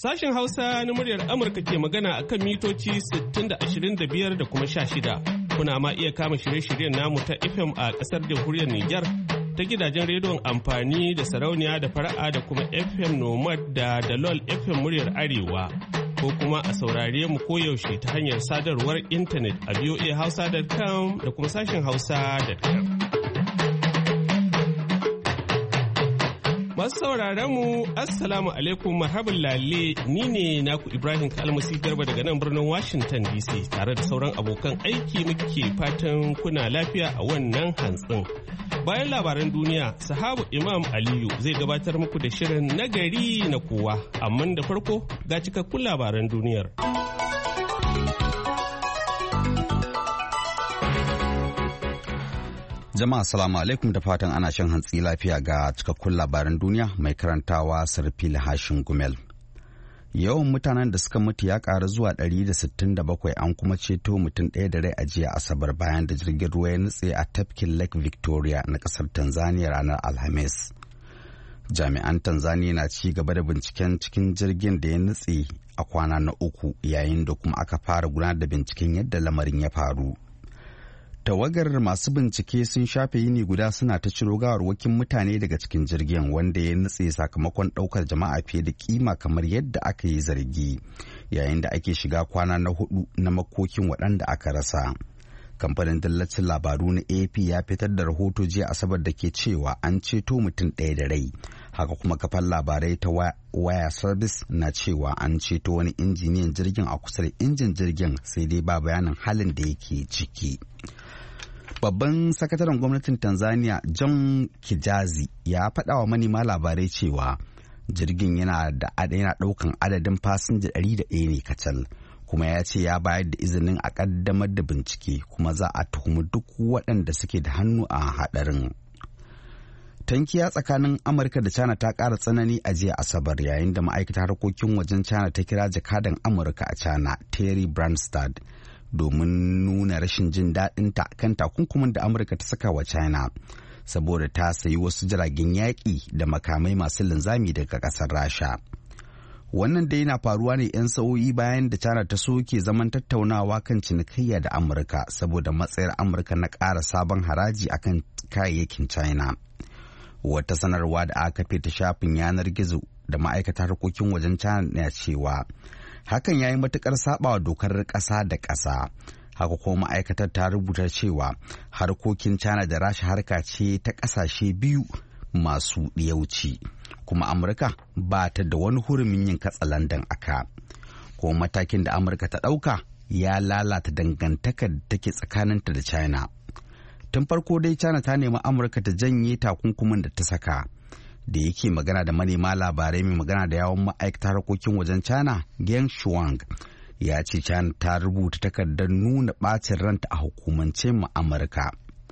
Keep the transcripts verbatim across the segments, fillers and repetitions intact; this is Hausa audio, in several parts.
Sashen Hausa na muryar Amurka ke magana a kan mitoci sittin da ashirin da biyar da kuma sha shida. Kuna ma iya kama shirye-shiryen namu ta F M a ƙasar jamhuriyar Nijar ta gidajen rediyon amfani da sarauniya da fara'a da kuma F M Nomad da Dalol F M muryar Arewa. Ko kuma a saurare mu koyaushe ta hanyar sadarwar intanet a v o a hausa dot com da kuma sashen hausa dot com. Masu sauraron mu Assalamu alaikum marhaban lalle ni ne naku Ibrahim Kalmasi Garba daga nan birnin Washington D C tare da sauran abokan aiki muke fatan kuna lafiya a wannan hantsin. Bayan labaran duniya, sahabu Imam Aliyu zai gabatar muku da shirin nagari na kowa, amma da farko ga cikakkun labaran duniyar. Jama'a salamu alaikum da fatan ana shan hantsi lafiya ga cikakkun labaran duniya mai karantawa Sarfil Hashin Gumel. Yawan mutanen da suka mutu ya ƙaru zuwa ɗari da sittin da bakwai an kuma ceto mutum ɗaya da rai a jiya Asabar bayan da jirgin ruwa ya nutse a tafkin Lake Victoria na ƙasar Tanzania ranar Alhamis. Jami'an Tanzania na ci gaba da binciken cikin jirgin da ya nutse a kwana na uku yayin da kuma aka fara gudanar da binciken yadda lamarin ya faru. Tawagar masu bincike sun shafe yini guda suna ta ciro gawarwakin mutane daga cikin jirgin wanda ya nutse sakamakon ɗaukar jama'a fiye da kima kamar yadda aka yi zargi yayin da ake shiga kwana na hudu na makokin waɗanda aka rasa. Kamfanin dillacin labaru na A P ya fitar da rahoto jiya Asabar da ke cewa an ceto mutum ɗaya da rai. Haka kuma kafar labarai ta waya service na cewa an ceto wani injiniyan jirgin a kusa da injin jirgin sai dai ba bayanin halin da yake ciki. Babban sakataren gwamnatin Tanzania John Kijazi ya faɗa wa manema labarai cewa jirgin yana da yana ɗaukan adadin fasinja ɗari da ɗaya ne kacal, kuma ya ce ya bayar da izinin a ƙaddamar da bincike kuma za a tuhumi duk waɗanda suke da hannu a haɗarin. Tankiya tsakanin Amurka da China ta ƙara tsanani a jiya Asabar yayin da ma'aikatar harkokin wajen China ta kira jakadan Amurka a China Terry Branstad domin nuna rashin jin daɗinta kan takunkumin da Amurka ta saka wa China saboda ta sayi wasu jiragen yaƙi da makamai masu linzami daga ƙasar Rasha. Wannan dai na faruwa ne 'yan sa'o'i bayan da China ta soke zaman tattaunawa kan cinikayya da Amurka saboda matsayar Amurka na ƙara sabon haraji akan kayayyakin China. Wata sanarwa da aka fita shafin yanar gizo da ma'aikatar harkokin wajen China na cewa hakan ya yi matuƙar saɓawa dokar ƙasa da ƙasa. Haka kuma ma'aikatar ta rubuta cewa harkokin China da Rasha harka ce ta ƙasashe biyu masu ɗiyauci, kuma Amurka ba ta da wani hurumin yin katsalandan aka. Kuma matakin da Amurka ta ɗauka ya lalata dangantakar da take tsakaninta da China. Tun farko dai China ta nemi Amurka ta janye takunkumin da ta saka. Da yake magana da manema labarai mai magana da yawon ma'aikatar harkokin wajen China Geng Shuang ya ce China ta rubuta takardar nuna ɓacin ranta a hukumance ma Amurka.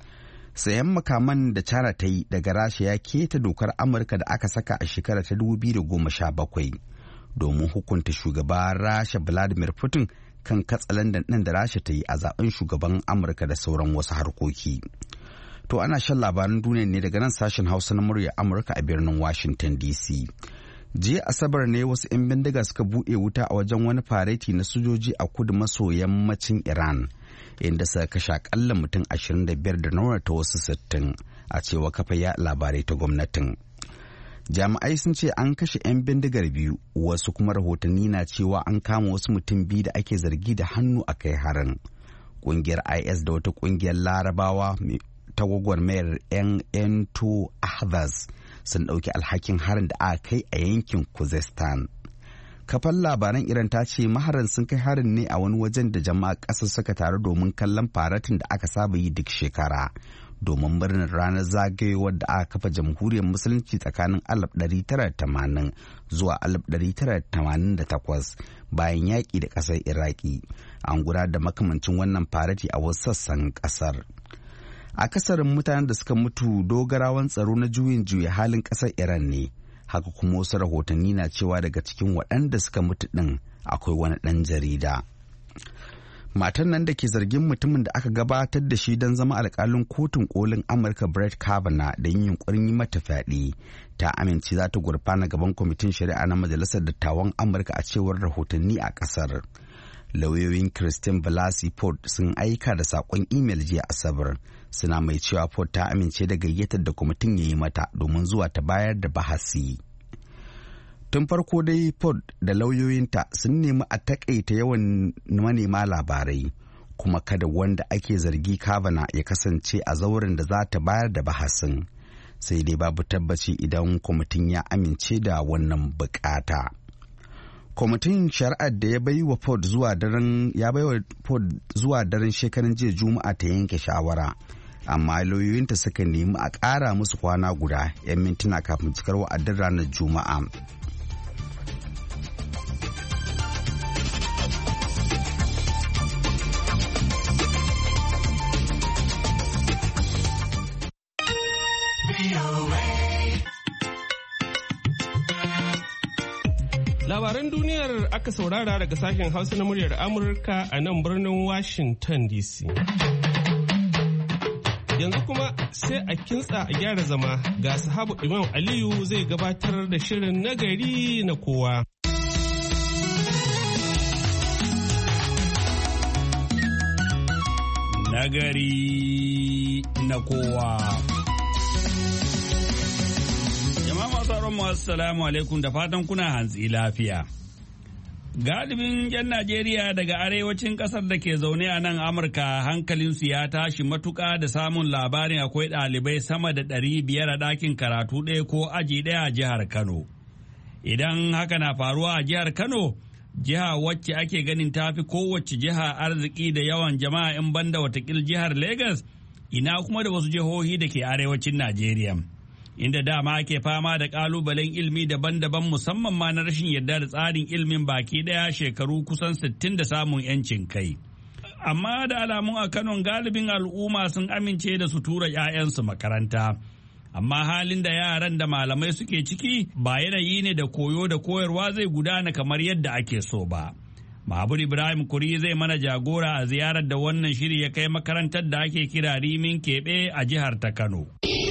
Sayan makaman da China ta yi daga Rasha ya keta dokar Amurka da aka saka a shekara ta dubu biyu da goma sha bakwai domin hukunta shugaban Rasha Vladimir Putin kan katsalandan ɗin da Rasha ta yi a zaben shugaban Amurka da sauran wasu harkoki. To ana shan labaran duniya ne daga nan sashen Hausa na murya Amurka a birnin Washington D C. Jiya Asabar ne wasu 'yan bindiga suka buɗe wuta a wajen wani fareti na sojoji a kudu maso yammacin Iran, inda suka kashe akalla mutum ashirin da biyar da raunata wasu sittin a cewa kafa ya labarai ta gwamnatin. Jami'ai sun ce an kashe 'yan bindigar biyu, wasu kuma rahotanni na cewa an kama wasu mutum biyu da ake zargi da hannu a kai harin. Ƙungiyar I S da wata ƙungiyar Larabawa ta gwagwarmayar 'yan Ento Ahvaz sun ɗauki alhakin harin da aka kai a yankin Khuzestan. Kafan labaran Iran ta ce maharan sun kai harin ne a wani wajen da jama'a ƙasar suka taru domin kallon faratin da aka saba yi duk shekara domin murnar ranar zagayowar da aka kafa jamhuriyar musulunci tsakanin alif ɗari tara da tamanin zuwa alif ɗari tara da tamanin da takwas bayan yaƙi da ƙasar Iraki. An gudanar da makamancin wannan farati a wasu sassan ƙasar. Akasarin mutanen da suka mutu dogarawan tsaro na juyin juya halin ƙasar Iran ne. Haka kuma wasu rahotanni na cewa daga cikin waɗanda suka mutu ɗin akwai wani ɗan jarida. Matan nan da ke zargin mutumin da aka gabatar da shi don zama alkalin kotun kolin Amurka Brett Kavanaugh da yin yunkurin yi mata fyaɗe ta amince za ta gurfana gaban kwamitin shari'a na Majalisar Dattawan Amurka a cewar rahotanni a ƙasar. Lauyoyin Christine Blasey Ford sun aika da saƙon imel jiya Asabar, suna mai cewa Ford ta amince da gayyatar da kwamitin ya yi mata domin zuwa ta bayar da bahasi. Tun farko dai Ford da lauyoyinta sun nemi a takaita yawan manema labarai kuma kada wanda ake zargi Kavanaugh ya kasance a zauren da za ta bayar da bahasin. Sai dai babu tabbaci idan kwamitin ya amince da wannan bukata. Kwamitin shari'ar da ya bai wa Ford zuwa daren ya bai wa Ford zuwa daren shekaran jiya Juma'a ta yanke shawara. Amma lauyoyinta suka nemi a ƙara musu kwana guda 'yan mintuna kafin cikar wa'adin ranar Juma'a. Labaran duniyar aka saurara daga sashen Hausa na muryar Amurka a nan birnin Washington D C. Yanzu kuma sai a kintsa a gyara zama ga sahabu Imam Aliyu zai gabatar da shirin nagari na kowa. Nagari na kowa. Mu assalamu alaikum da fatan kuna hantsi lafiya. Galibin 'yan Najeriya daga arewacin ƙasar da ke zaune a nan Amurka hankalinsu ya tashi matuƙa da samun labarin akwai ɗalibai sama da ɗari biyar a ɗakin karatu ɗaya ko aji ɗaya a jihar Kano. Idan haka na faruwa a jihar Kano, jiha wacce ake ganin tafi kowace jiha arziki da yawan jama'a in banda watakil jihar Legas, ina kuma da wasu jihohi da ke arewacin Najeriya. Inda dama ake fama da ƙalubalen ilmi daban-daban musamman ma na rashin yarda da tsarin ilmin baki ɗaya shekaru kusan sittin da samun 'yancin kai. Amma da alamun a Kano galibin al'umma sun amince da su tura 'ya'yansu makaranta. Amma halin da yaran da malamai suke ciki ba yanayi ne da koyo da koyarwa zai gudana kamar yadda ake so ba. Mahmud Ibrahim Kuri zai mana jagora a ziyarar da wannan shiri ya kai makarantar da ake kira Rimin Keɓe a jihar ta Kano.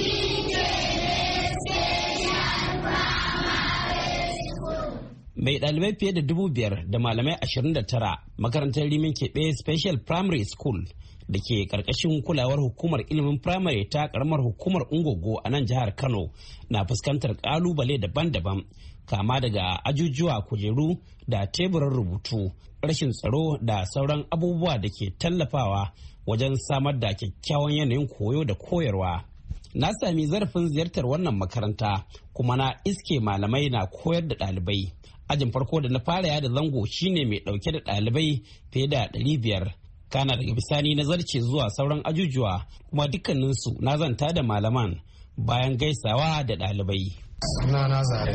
Mai ɗalibai fiye da dubu biyar da malamai ashirin da tara makarantar Rimin Keɓe Special Primary School da ke ƙarƙashin kulawar hukumar ilimin firamare ta ƙaramar hukumar Ungogo a nan jihar Kano na fuskantar ƙalubale daban-daban kama daga ajujuwa, kujeru da teburin rubutu, rashin tsaro da sauran abubuwa da ke tallafawa wajen samar da kyakkyawan yanayin koyo da koyarwa. Na sami zarafin ziyartar wannan makaranta kuma na iske malamai na koyar da ɗalibai. Ajin farko da na fara yada zango shine mai ɗauke da ɗalibai fiye da ɗari biyar. Kana daga bisani na zarce zuwa sauran ajujuwa kuma dukkaninsu na zanta da malaman bayan gaisawa da ɗalibai. Suna na zare.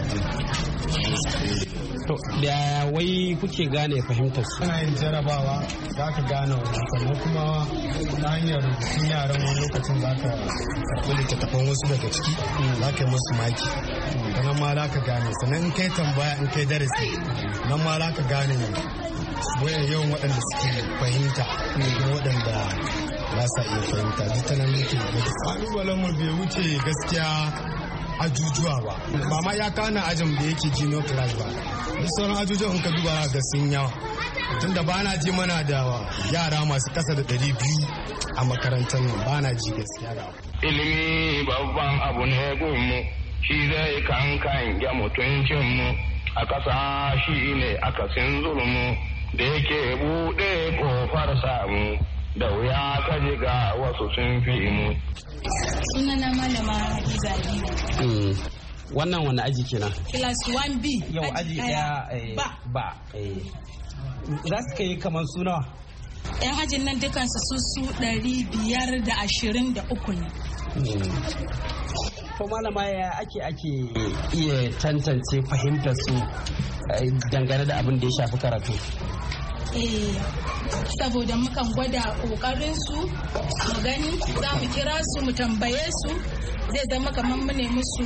To da wai kuke gane fahimtar su? Ana yin jarabawa za ka gane wannan sannan kuma ta hanyar rubutun yaran wani lokacin za ka karɓi littattafan wasu daga ciki za ka yi musu maki. Sannan ma za ka gane sannan in kai tambaya in kai darasi nan ma za ka gane wayan yawan waɗanda suke fahimta kuma waɗanda ba sa iya fahimta duk ta nan yake gudu. Ƙalubalen mu bai wuce gaskiya ajujuwa ba ba ma ya kana ajin da yake junior class ba duk sauran ajujuwa in ka duba ga sun yawa tunda ba na ji mana da yara masu kasa da ɗari biyu a makarantar nan ba na ji gaskiya da ilimi babban abu ne gunmu shi zai kankan ya mutuncinmu a ƙasa shi ne akasin zulmu da yake buɗe ƙofar samu da wuya ka ji ga wasu sun fi mu. Sunana malama Hadiza Aliyu. Wannan wani aji kenan? Class one B. Yau aji ɗaya ba. Ba. Za su kai kamar suna? Yan ajin nan dukansu su su ɗari biyar da ashirin da uku ne. To malama ya ake ake iya tantance fahimtar su dangane da abin da ya shafi karatu? eh saboda mukan gwada kokarin su mu gani za mu kira su mu tambaye su zai zama kamar mu ne musu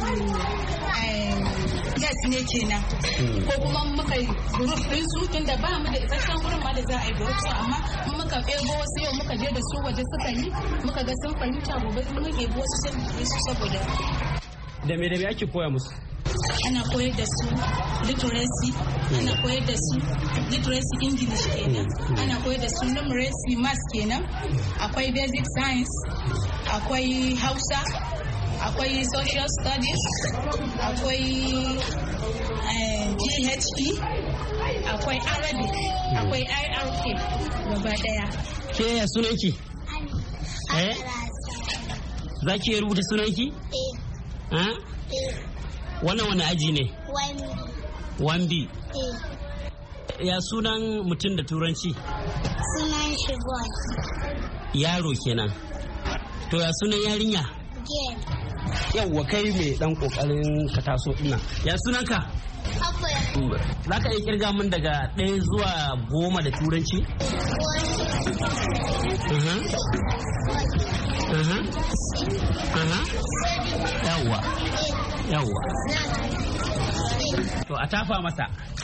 yes ne kenan ko kuma muka yi group din su tunda ba mu da isasshen gurin ma da za a yi group su amma in muka ebo wasu yau muka je da su waje suka yi muka ga sun fahimta gobe mun ebo wasu sai mu su saboda da me da me ake koya musu ana koyar da su literacy ana koyar da su literacy English kenan ana koyar da su numeracy math kenan akwai basic science akwai Hausa akwai social studies akwai G H E akwai Arabic akwai I R K gaba daya. Ke ya sunanki? Eh? Za ki rubuta sunanki? Eh. Wannan wani aji ne? one B. Ya sunan mutum da turanci? Sunan shi boy. Yaro kenan. To ya sunan yarinya? Girl. Yawwa kai mai dan kokarin ka taso ina. Ya sunan ka? Akwai. Za ka iya kirga min daga ɗaya zuwa goma da turanci? Yawwa. Yawwa. To a tafa masa.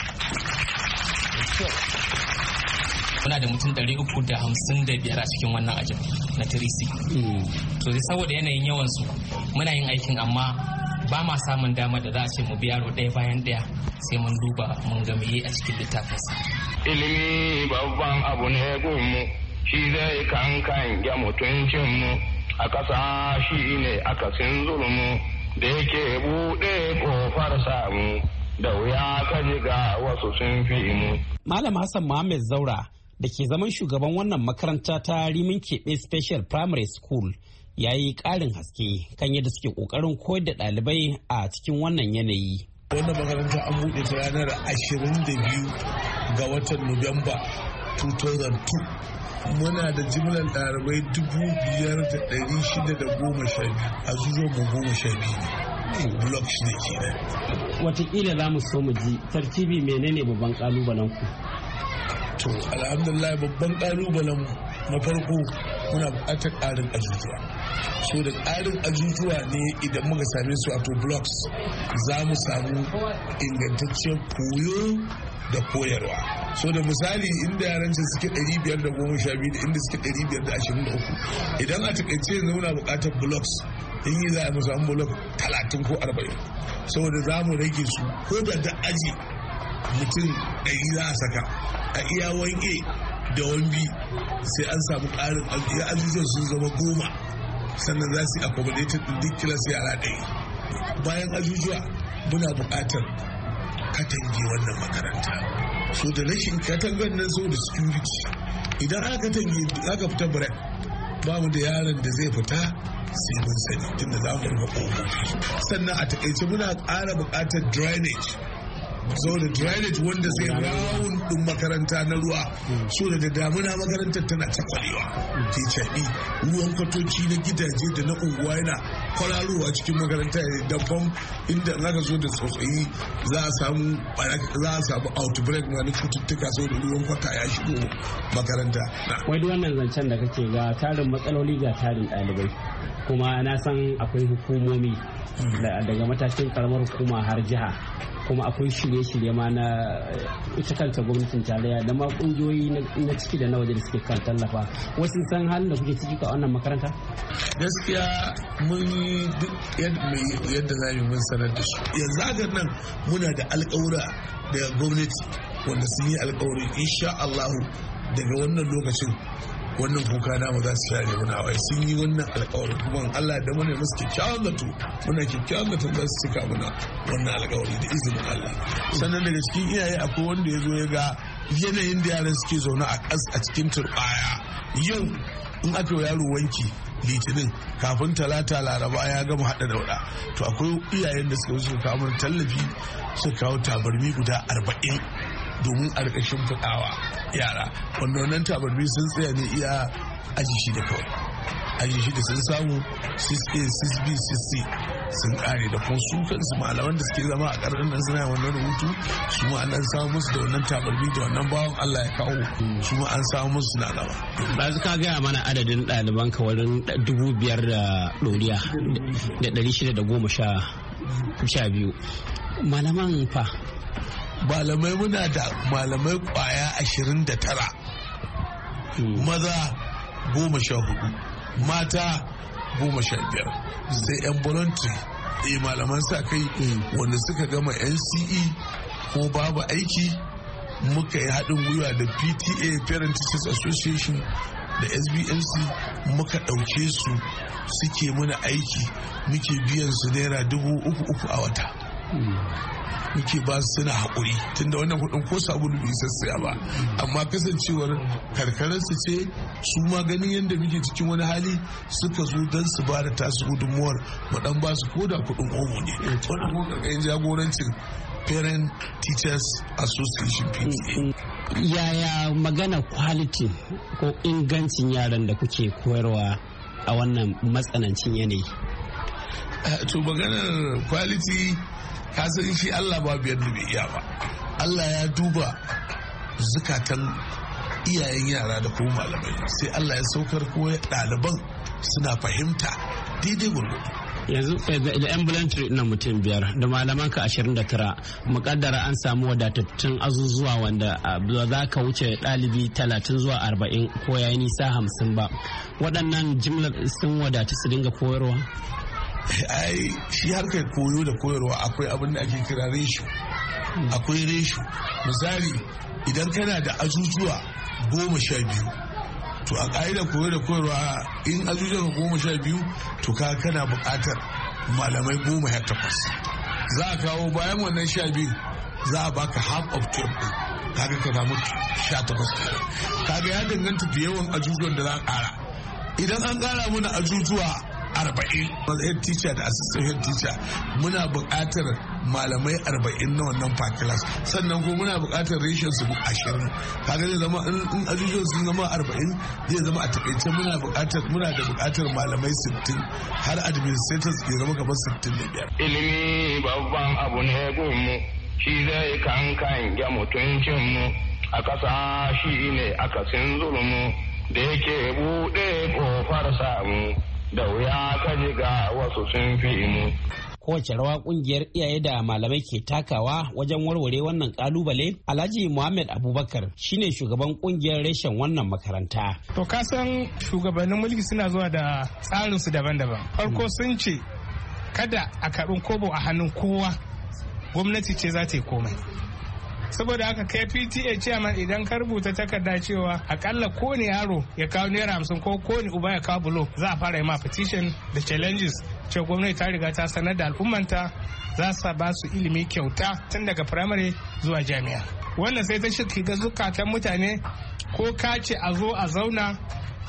Muna da mutum ɗari uku da hamsin da biyar a cikin wannan ajin na tirisi. To saboda yanayin yawansu muna yin aikin amma ba ma samun dama da za a ce mu bi yaro ɗaya bayan ɗaya sai mun duba mun ga meye a cikin littafinsa. Ilimi babban abu ne gunmu shi zai kankan ya mutuncinmu a ƙasa shi ne akasin zulmu da yake buɗe ƙofar samu da wuya ka ga wasu sun fi mu. Malam Hassan Muhammad Zaura da ke zaman shugaban wannan makaranta ta Rimin Keɓe Special Primary School ya yi ƙarin haske kan yadda suke ƙoƙarin koyar da ɗalibai a cikin wannan yanayi. Wannan makaranta an buɗe ta ranar ashirin da biyu ga watan Nuwamba two thousand two. Muna da jimlar ɗalibai dubu biyar da ɗari shida da goma sha biyu a zuwa mu goma sha biyu ne. Blok shi ne ke da. Wataƙila za mu so mu ji tartibi menene babban ƙalubalen ku? To alhamdulillah babban ƙalubalen na farko muna buƙatar ƙarin ajujuwa. So da ƙarin ajujuwa ne idan muka same su a to blocks za mu samu ingantaccen koyo da koyarwa. So da misali inda yaran suke ɗari biyar da goma sha biyu da inda suke ɗari biyar da ashirin da uku idan a takaice yanzu muna buƙatar blocks in yi za a mu samu block talatin ko arba'in saboda za mu rage su ko da da aji mutum ɗari za a saka a iya wani A da wani B sai an samu ƙarin ajujuwan sun zama goma sannan za su yi accommodated duk kilas yara ɗaya. Bayan ajujuwa muna buƙatar katange wannan makaranta so da rashin katangar nan so da security idan aka katange aka fita break ba mu da yaron da zai fita sai mun sani tunda za mu rufe ƙofofi sannan a takaice muna ƙara buƙatar drainage so da drainage wanda zai rawun din makaranta na ruwa so da da damuna makarantar tana ta kwarewa ke caɓi ruwan kwatoci na gidaje da na unguwa yana kwararowa cikin makaranta ya dabban inda aka zo da tsotsayi za a samu za a samu outbreak na cututtuka so da ruwan kwata ya shigo makaranta. Wai duk wannan zancen da kake ga tarin matsaloli ga tarin ɗalibai kuma na san akwai hukumomi daga matakin karamar hukuma har jiha kuma akwai shirye-shirye ma na ita kanta gwamnatin tarayya da ma kungiyoyi na ciki da na waje da suke kan tallafa wasu san halin da kuke ciki ka wannan makaranta gaskiya mun yi duk yadda za mu mun sanar da su yanzu haka nan muna da alƙawura da gwamnati wanda sun yi alƙawari insha Allah daga wannan lokacin wannan kuka namu za su share muna wai sun yi wannan alƙawari kuma Allah da muna musu kyakkyawan zato muna kyakkyawan zato za su cika muna wannan alƙawari da izinin Allah sannan daga cikin iyaye akwai wanda ya zo ya ga yanayin da yaran suke zaune a ƙas a cikin turɓaya yau in aka yi yaro wanki litinin kafin talata laraba ya gama haɗa dauɗa to akwai iyayen da suka zo suka kawo mana tallafi suka kawo tabarmi guda arba'in domin a rika shimfiɗawa yara wanda wannan tabarmi sun tsaya ne iya aji shi da kawai aji shi da sun samu six A six B six C sun kare da kuma su kansu malaman da suke zama a ƙarƙashin nan suna wannan rubutu su ma an samu musu da wannan tabarbi da wannan bawan Allah ya kawo su ma an samu musu suna gaba. Ɗazu ka gaya mana adadin ɗaliban ka wurin dubu biyar da ɗoriya da ɗari shida da goma sha biyu. Malaman fa? Malamai muna da malamai kwaya ashirin da tara. Maza goma sha hudu. Mata goma sha biyar. Sai 'yan voluntary eh malaman sa kai wanda suka gama N C E ko babu aiki muka yi haɗin gwiwa da P T A Parent Teachers Association da S B M C muka ɗauke su suke mana aiki muke biyan su naira dubu uku uku a wata. Muke ba su suna haƙuri tunda wannan kuɗin ko sabulu bai sassaya ba amma kasancewar karkararsu ce su ma ganin yadda muke cikin wani hali suka zo don su ba da tasu gudunmuwar mu dan ba su koda kuɗin omo ne wannan ko ƙarƙashin jagorancin Parent Teachers Association P T A. Yaya magana quality ko ingancin yaran da kuke koyarwa a wannan matsanancin yanayi? To maganar quality ka san shi Allah ba biyar da bai iya ba. Allah ya duba zukatan iyayen yara da kuma malamai sai Allah ya saukar ko ɗaliban suna fahimta daidai gurgudu. Yanzu da ambulatory na mutum biyar da malaman ka ashirin da tara mukaddara an samu wadatattun azuzuwa wanda ba za ka wuce ɗalibi talatin zuwa arba'in ko yayi nisa hamsin ba waɗannan jimlar sun wadatu su dinga koyarwa? Ai shi harkar koyo da koyarwa akwai abin da ake kira resho akwai resho misali idan kana da ajujuwa goma sha biyu to a ƙa'ida koyo da koyarwa in ajujuwa goma sha biyu to ka kana buƙatar malamai goma ya takwas za a kawo bayan wannan sha biyu za a baka half of twelve kaga ka samu sha takwas kaga ya danganta da yawan ajujuwan da za a ƙara idan an ƙara mana ajujuwa arba'in head teacher da assistant head teacher muna buƙatar malamai arba'in na wannan per class sannan ko muna buƙatar ratio su ashirin kaga zai zama in ajujuwan sun zama arba'in zai zama a takaice muna buƙatar muna da buƙatar malamai sittin har administrators ya zama kamar sittin da biyar. Ilimi babban abu ne gunmu shi zai kankan ya mutuncinmu a ƙasa shi ne akasin zulmu da yake buɗe ƙofar samu da wuya ka ji ga wasu sun fi mu. Kowace rawa kungiyar iyaye da malamai ke takawa wajen warware wannan kalubale? Alhaji Muhammad Abubakar shine shugaban kungiyar reshen wannan makaranta. To ka san shugabannin mulki suna zuwa da tsarinsu daban-daban. Farko sun ce kada a karɓi kobo a hannun kowa, gwamnati ce za ta yi komai. Saboda haka kai P T A chairman idan ka rubuta takarda cewa akalla kowane yaro ya kawo naira hamsin ko kowane uba ya kawo bulo za a fara yi ma petition da challenges ce gwamnati ta riga ta sanar da al'ummanta za su ba su ilimi kyauta tun daga primary zuwa jami'a. Wannan sai ta shiga zukatan mutane ko ka ce a zo a zauna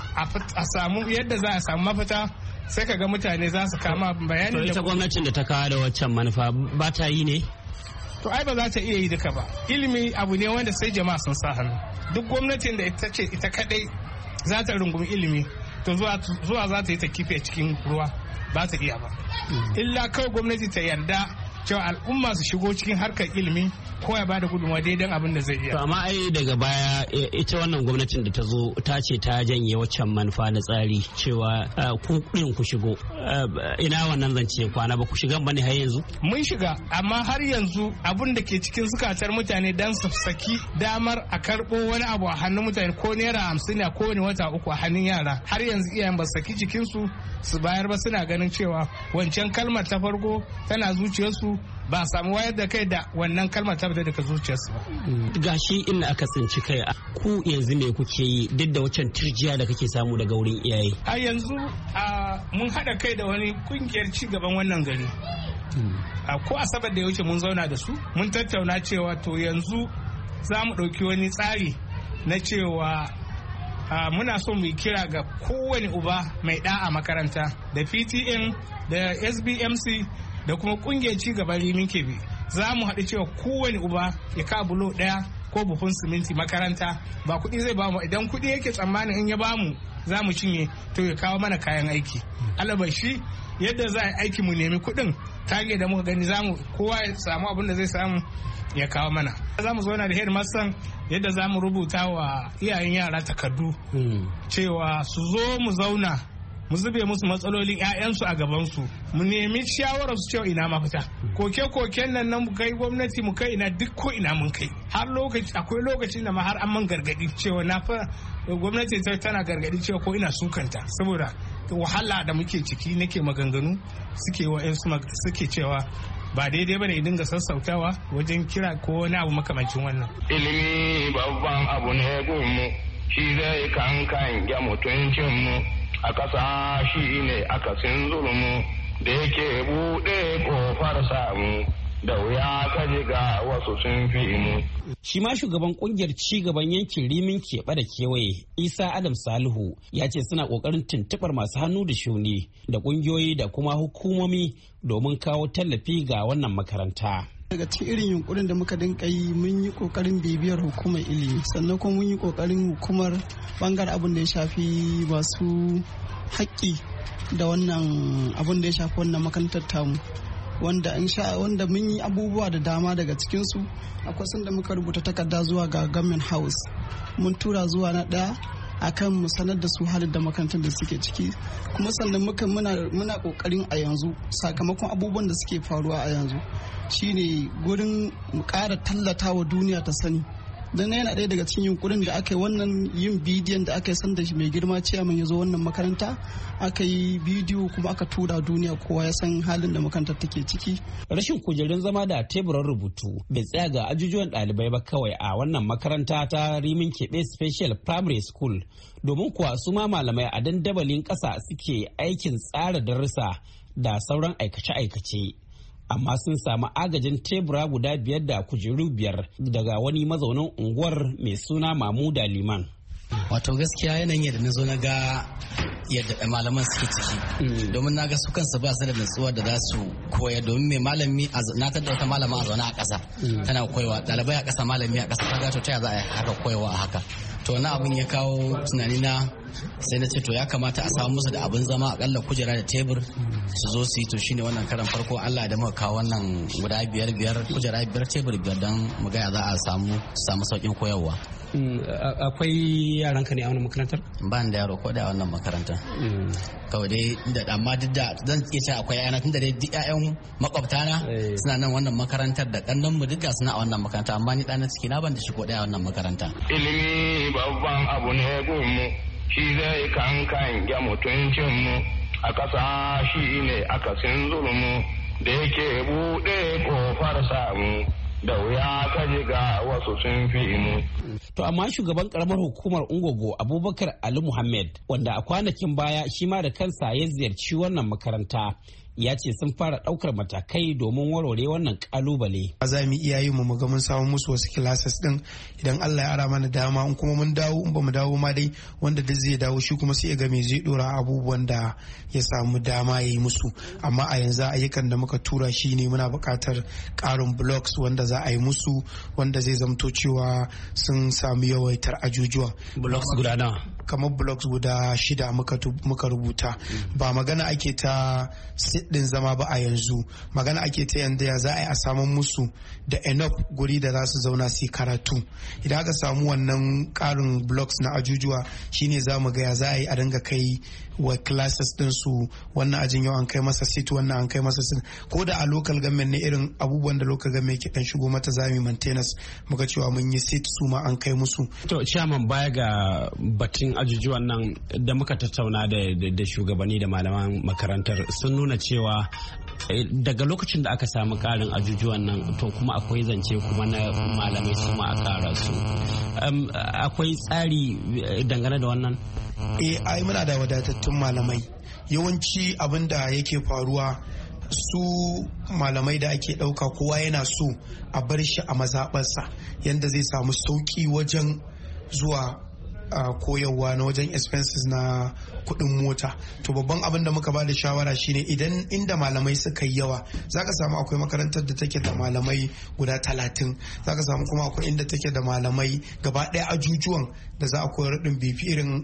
a samu yadda za a samu mafita sai ka ga mutane za su kama bayanin da ita gwamnatin da ta kawo da waccan manufa ba ta yi ne? To ai ba za ta iya yi duka ba. Ilimi abu ne wanda sai jama'a sun sa hannu. Duk gwamnatin da ita ce ita kadai za ta rungumi ilimi to zuwa za ta yi ta kife cikin ruwa ba ta iya ba. Illa kawai gwamnati ta yarda cewa al'umma su shigo cikin harkar ilimi ko ya bada gudunmawa daidan abin da zai iya. To amma ai daga baya ita wannan gwamnatin da ta zo ta ce ta janye waccan manufa na tsari cewa ku ɗin ku shigo. Ina wannan zance kwana ba ku shiga bane har yanzu? Mun shiga amma har yanzu abin da ke cikin zukatar mutane dan su saki damar a karɓo wani abu a hannun mutane ko naira hamsin a kowane wata uku a hannun yara har yanzu iyayen ba saki jikinsu su bayar ba suna ganin cewa wancan kalmar ta farko tana zuciyarsu ba samu wayar da kai da wannan kalmar ta daga zuciyarsu ba. Gashi inda aka tsinci kai ku yanzu me kuke yi duk da waccan turjiya da kake samu daga wurin iyaye? A yanzu mun haɗa kai da wani kungiyar ci gaban wannan gari. Ko asabar da ya wuce mun zauna da su mun tattauna cewa to yanzu za mu ɗauki wani tsari na cewa muna so mu kira ga kowane uba mai ɗa a makaranta da P T N da S B M C da kuma kungiyar ci gaban Rimin Kebe za mu haɗu cewa kowane uba ya ka bulo ɗaya ko buhun siminti makaranta ba kuɗi zai bamu idan kuɗi yake tsammanin in ya bamu za mu cinye to ya kawo mana kayan aiki alabashi yadda za a aiki mu nemi kuɗin tage da muka gani zamu kowa ya samu abin da zai samu ya kawo mana. Za mu zauna da headmaster yadda za mu rubuta wa iyayen yara takardu cewa su zo mu zauna mu zube musu matsalolin 'ya'yansu a gabansu mu nemi shawarar su cewa ina mafita. Koke-koken nan nan mu kai gwamnati mu kai ina duk ko ina mun kai har lokaci akwai lokacin da ma har an man gargadi cewa na fa gwamnati tana gargadi cewa ko ina sukanta saboda wahala da muke ciki nake maganganu suke wa suke cewa ba daidai bane dinga sassautawa wajen kira ko wani abu makamancin wannan. Ilimi babban abu ne gunmu shi zai kankan ya mutuncin mu a ƙasa shi ne akasin zulmu da yake buɗe ƙofar samu da wuya ka ga wasu sun fi mu. Shi ma shugaban kungiyar cigaban yankin Rimin Keɓe da kewaye Isa Adam Salihu ya ce suna ƙoƙarin tuntuɓar masu hannu da shuni da ƙungiyoyi da kuma hukumomi domin kawo tallafi ga wannan makaranta. Daga cikin irin yunkurin da muka dinka yi mun yi kokarin bibiyar hukumar ilimi sannan kuma mun yi kokarin hukumar bangar abin da ya shafi masu haƙƙi da wannan abin da ya shafi wannan makarantar tamu wanda in sha wanda mun yi abubuwa da dama daga cikinsu akwai sanda muka rubuta takarda zuwa ga government house mun tura zuwa na ɗaya akan mu sanar da su halin da makarantar da suke ciki kuma sannan muka muna muna kokarin a yanzu sakamakon abubuwan da suke faruwa a yanzu shine gurin mu ƙara tallata wa duniya ta sani don yana ɗaya daga cikin yunkurin da aka yi wannan yin bidiyon da aka yi sanda mai girma ciyaman ya zo wannan makaranta aka yi bidiyo kuma aka tura duniya kowa ya san halin da makarantar take ciki. Rashin kujerun zama da teburan rubutu bai tsaya ga ajujuwan ɗalibai ba kawai a wannan makaranta ta Rimin Keɓe Special Primary School domin kuwa su ma malamai a dandabalin ƙasa suke aikin tsara darussa da sauran aikace-aikace. Amma sun samu agajin tebura guda biyar da kujeru biyar daga wani mazaunin unguwar mai suna Mamuda Liman. Wato gaskiya yanayin yadda na zo na ga yadda malaman suke ciki domin na ga su kansu ba su da nutsuwa da za su koya domin mai malami na tada wata malama a zaune a ƙasa tana koyawa ɗalibai a ƙasa malami a ƙasa kaga to ta za a haka koyawa a haka to wani abin ya kawo tunani na sai na ce to ya kamata a samu musu da abin zama akalla kujera da tebur su zo su yi to shine wannan karan farko Allah da muka kawo wannan guda biyar biyar kujera biyar tebur biyar don mu ga za a samu samu saukin koyarwa. Akwai yaran ka ne a wannan makarantar? Ba da yaro ko da a wannan makarantar. Kawai dai da amma duk da zan iya cewa akwai yana tun da dai duk ƴaƴan makwabta na suna nan wannan makarantar da kannan mu duka suna a wannan makaranta amma ni ɗana ciki na ban da shi ko da a wannan makaranta. Ilimi babban abu ne gunmu shi zai kankan ya mutuncin mu a ƙasa shi ne akasin zulmu da yake buɗe ƙofar samu da wuya ka ga wasu sun fi mu. To amma shugaban karamar hukumar Ungogo Abubakar Ali Muhammad wanda a kwanakin baya shi ma da kansa ya ziyarci wannan makaranta ya ce sun fara daukar matakai domin warware wannan kalubale. Za mu iya yi mu ga mun samu musu wasu classes din idan Allah ya ara mana dama in kuma mun dawo in ba mu dawo ma dai wanda duk zai dawo shi kuma sai ya ga me zai dora abubuwan da ya samu dama ya yi musu amma a yanzu ayyukan da muka tura shi ne muna buƙatar ƙarin blocks wanda za a yi musu wanda zai zamto cewa sun samu yawaitar ajujuwa. Blocks guda nawa? Kamar blocks guda shida muka rubuta ba magana ake ta din zama ba a yanzu magana ake ta yanda ya za a yi a samun musu da enough guri da za su zauna su karatu idan aka samu wannan karin blocks na ajujuwa shine za mu ga ya za a yi a dinga kai wa classes din su wannan ajin yau an kai masa seat wannan an kai masa seat ko da a local government ne irin abubuwan da local government ke dan shigo mata zami maintenance muka cewa mun yi seat su ma an kai musu. To chairman baya ga batun ajujuwan nan da muka tattauna da shugabanni da malaman makarantar sun nuna cewa daga lokacin da aka samu karin ajujuwan nan to kuma akwai zance kuma na malamai su ma a kara su akwai tsari dangane da wannan? eh ai muna da wadatattun malamai yawanci abin da yake faruwa su malamai da ake ɗauka kowa yana so a bar shi a mazaɓarsa yadda zai samu sauƙi wajen zuwa Uh, koyarwa na wajen expenses na kudin mota to babban abin da muka bada shawara shine idan inda malamai suka yi yawa zaka samu akwai makarantar da take da malamai guda talatin zaka samu kuma akwai inda take da malamai gaba daya ajujuwan da za a koyar din bifi irin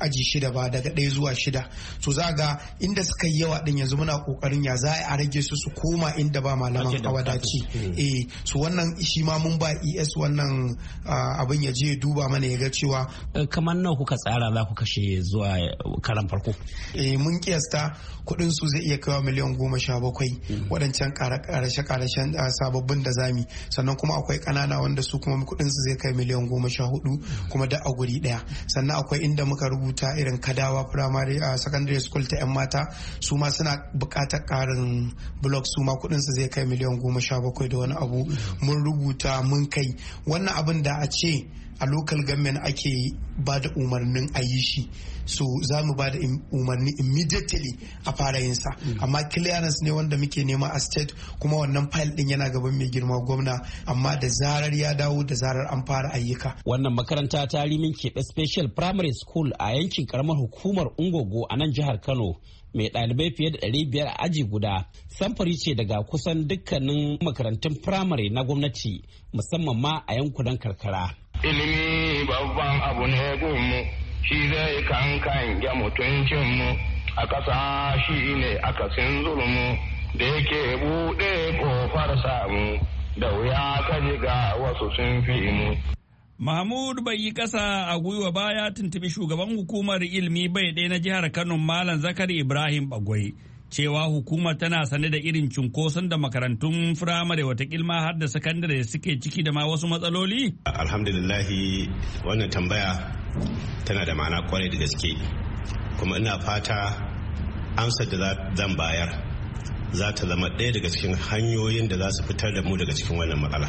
aji shida ba daga ɗaya zuwa shida. So za ga inda suka yi yawa din yanzu muna kokarin ya za a rage su su koma inda ba malaman a wadaci. Eh so wannan shi ma mun ba E S wannan abin ya je duba mana ya ga cewa kamar nawa kuka tsara za ku kashe zuwa karan farko. Eh mun kiyasta kuɗin su zai iya kaiwa miliyan goma sha bakwai waɗancan karashe-karashen sababbin da zami, sannan kuma akwai ƙanana wanda su kuma kuɗin su zai kai miliyan goma sha hudu kuma da a guri ɗaya. Sannan akwai inda muka rubuta irin Kadawa primary a secondary school ta 'yan mata su ma suna buƙatar ƙarin block, su ma kuɗin su zai kai miliyan goma sha bakwai da wani abu. Mun rubuta mun kai wannan abin da a ce a local government ake ba da umarnin a yi shi, so za mu ba da umarni immediately a fara yin sa, amma clearance ne wanda muke nema a state, kuma wannan file din yana gaban mai girma gwamna, amma da zarar ya dawo da zarar an fara ayyuka. Wannan makaranta ta Rimin Keɓe Special Primary School a yankin karamar hukumar Ungogo a nan jihar Kano mai ɗalibai fiye da ɗari biyar a aji guda, samfari ce daga kusan dukkanin makarantun firamare na gwamnati musamman ma a yankunan karkara. Ilimi babban abu ne gunmu, shi zai kankan ya mutuncinmu, a ƙasa shi ne akasin zulmu da yake buɗe ƙofar samu, da wuya ka ga wasu sun fi mu. Mahmud bai yi ƙasa a gwiwa ba ya tuntubi shugaban hukumar ilimi bai ɗaya na jihar Kano Malam Zakari Ibrahim Bagwai cewa hukumar tana sane da irin cunkoson da makarantun firamare watakilma har da sakandare suke ciki da ma wasu matsaloli? Alhamdulillahi wannan tambaya tana da ma'ana kwarai da gaske, kuma ina fata amsar da zan bayar za ta zama ɗaya daga cikin hanyoyin da za su fitar da mu daga cikin wannan matsala.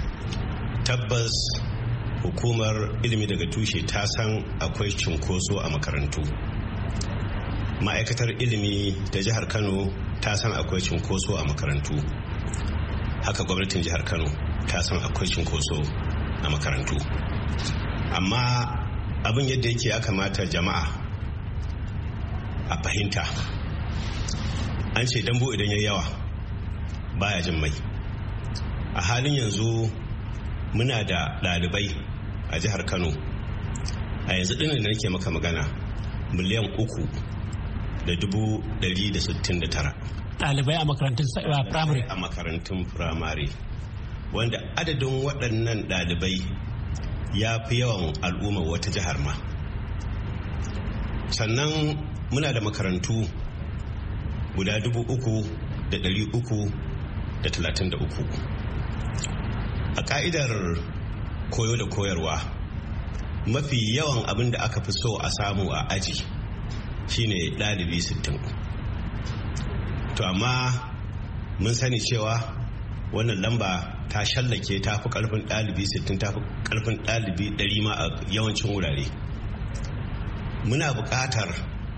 Tabbas hukumar ilimi daga tushe ta san akwai cunkoso a makarantu. Ma'aikatar ilimi ta jihar Kano ta san akwai cunkoso a makarantu. Haka gwamnatin jihar Kano ta san akwai cunkoso a makarantu. Amma abin yadda yake ya kamata jama'a a fahimta. An ce dambo idan ya yawa baya jin mai. A halin yanzu muna da ɗalibai a jihar Kano a yanzu ɗinin da nake maka magana miliyan uku da dubu ɗari da sittin da tara. Ɗalibai a makarantun firamare. A makarantun firamare, wanda adadin waɗannan ɗalibai ya fi yawan al'ummar wata jihar ma. Sannan muna da makarantu guda dubu uku da ɗari uku da talatin da uku. A ka'idar koyo da koyarwa, mafi yawan abin da aka fi so a samu a aji shine ɗalibi sittin. To amma mun sani cewa wannan lamba ta shallake ta fi ƙarfin ɗalibi sittin, ta fi ƙarfin ɗalibi ɗari ma a yawancin wurare. Muna buƙatar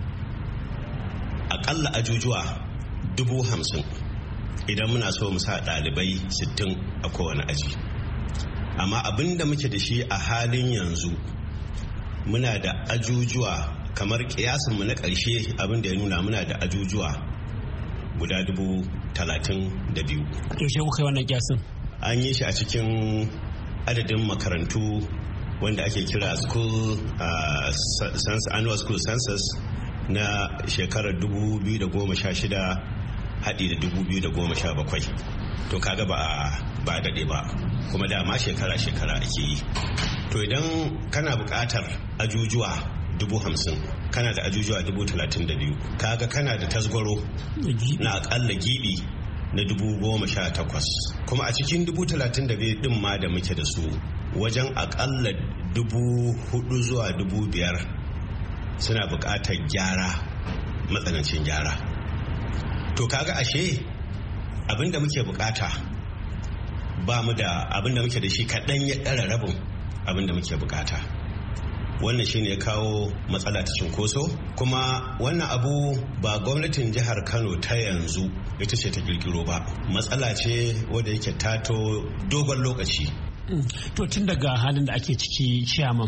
aƙalla ajujuwa dubu hamsin idan muna so mu sa ɗalibai sittin a kowane aji. Amma abin da muke da shi a halin yanzu muna da ajujuwa kamar kiyasinmu na ƙarshe abin da ya nuna muna da ajujuwa guda dubu talatin da biyu. Yaushe kuka yi wannan kiyasin? An yi shi a cikin adadin makarantu wanda ake kira school uh, annual school census na shekarar dubu biyu da goma sha shida haɗi da dubu biyu da goma sha bakwai. To kaga ba ba daɗe ba, kuma dama shekara-shekara ake yi. To idan kana buƙatar ajujuwa dubu hamsin, kana da ajujuwa dubu talatin da biyu, kaga kana da tasgwaro na aƙalla giɓi na dubu goma sha takwas. Kuma a cikin dubu talatin da biyu ɗin ma da muke da su, wajen aƙalla dubu hudu zuwa dubu biyar suna buƙatar gyara, matsanancin gyara. To kaga ashe abin da muke bukata ba mu da abin da muke da shi kaɗan ya ɗara rabin abin da muke bukata. Wannan shi ne ya kawo matsala ta cinkoso, kuma wannan abu ba gwamnatin jihar Kano ta yanzu ita ce ta kirkiro ba, matsala ce wadda yake tato dogon lokaci. To tun daga halin da ake ciki, chairman,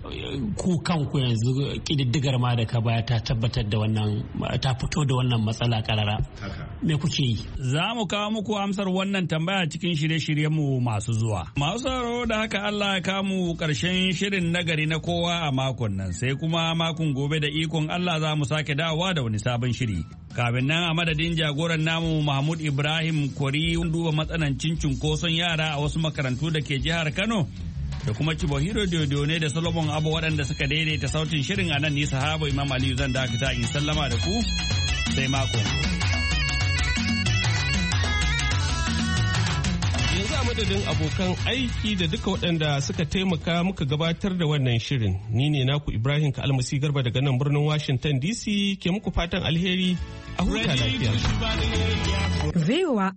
ku kanku yanzu kididdigar ma da ka baya ta tabbatar da wannan ta fito da wannan matsala karara me kuke yi? Za mu kawo muku amsar wannan tambaya cikin shirye-shiryenmu masu zuwa. Masu sauraro da haka Allah ya kamu karshen shirin nagari na kowa a makon nan, sai kuma makon gobe da ikon Allah za mu sake dawowa da wani sabon shiri. Kafin nan a madadin jagoran namu Mahmud Ibrahim Kwari duba matsanancin cunkoson yara a wasu makarantu da ke jihar Kano da kuma Cibohiro Dodo ne da Solomon Abu waɗanda suka daidaita sautin shirin a nan ni sahaba Imam Aliyu zan dakata in sallama da ku sai makon. Yanzu a madadin abokan aiki da duka waɗanda suka taimaka muka gabatar da wannan shirin, ni ne naku Ibrahim Kalmasi Garba daga nan birnin Washington D C ke muku fatan alheri a huta lafiya.